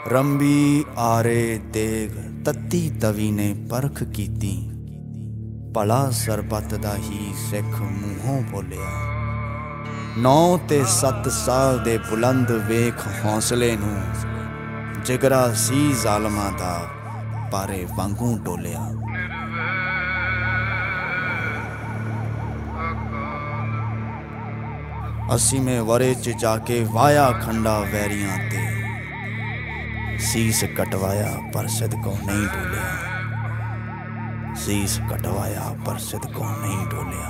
रंबी आरे देग तत्ती तवी ने परख कीती, भला सरबत दा ही सिख मूहों बोलिया। 9 ते 7 साल दे बुलंद वेख हौसले नूं, जिगरा सी जालमां दा पारे वांगू डोलिया। अस्सीवें वरे च जाके वाया खंडा वैरियां ते, सीस कटवाया पर सिदकों नहीं डोलिया। सीस कटवाया पर सिदकों नहीं डोलिया।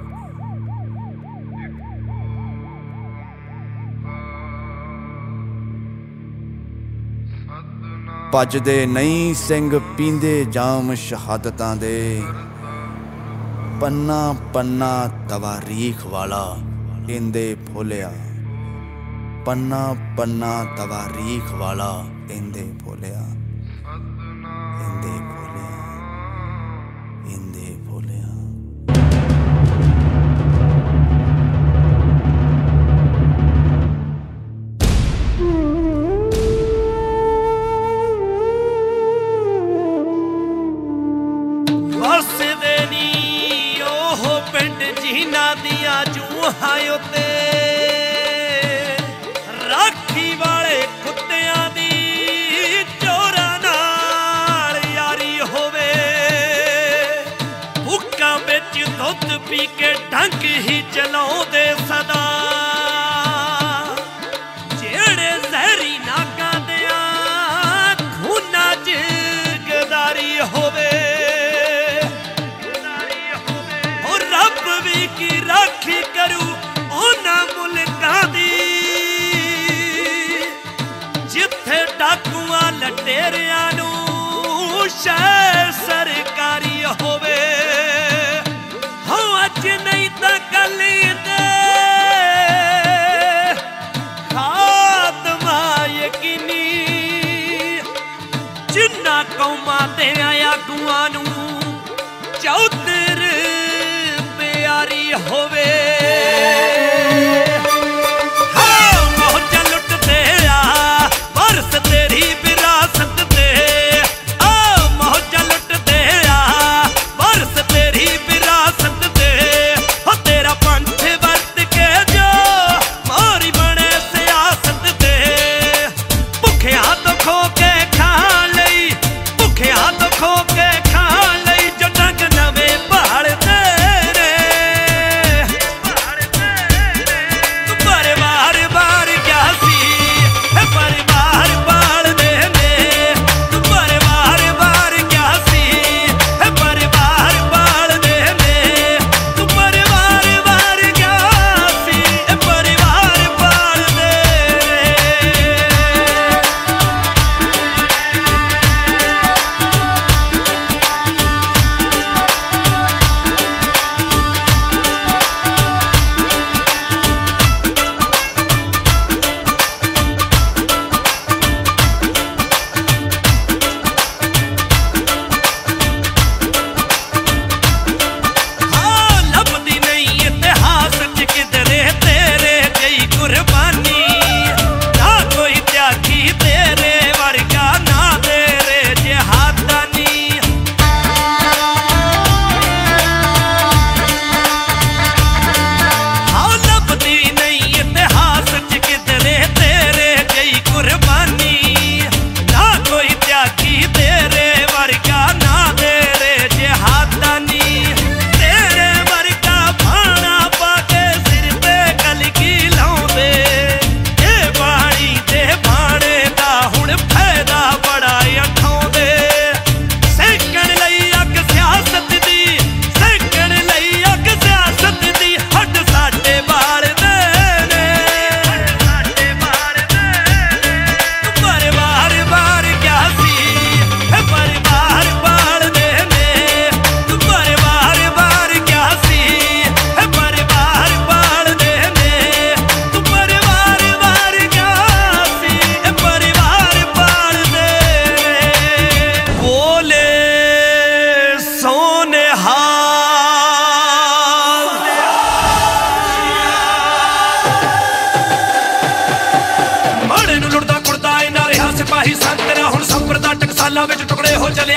भजदे नहीं सिंह पींदे जाम शहादतां दे, पन्ना पन्ना तवारीख वाला इंदे फुलिया। पन्ना पन्ना तवारीख वाला इंदे फुलिया। इंदे फुलिया, इंदे फुलिया। वसदे नी ओह पिंड जिन्हां दियां जूहां उत्ते, राखी वाले कुत्तियां दी चोरां नाल यारी होवे। भुक्कां विच दुध पी के ढंग ही चलाउंदे सदा, जेड़े जहरी नागां दियां खूनां च गदारी होवे। की राखी करू उन्हां मुल्कां दी, जिथे डाकुआं लटेरियां नूं शह सरकारी होवे। हो अज नहीं तां कल दे ਲਾਲਾਂ ਵਿੱਚ ਟੁਕੜੇ ਹੋ ਚਲਿਆ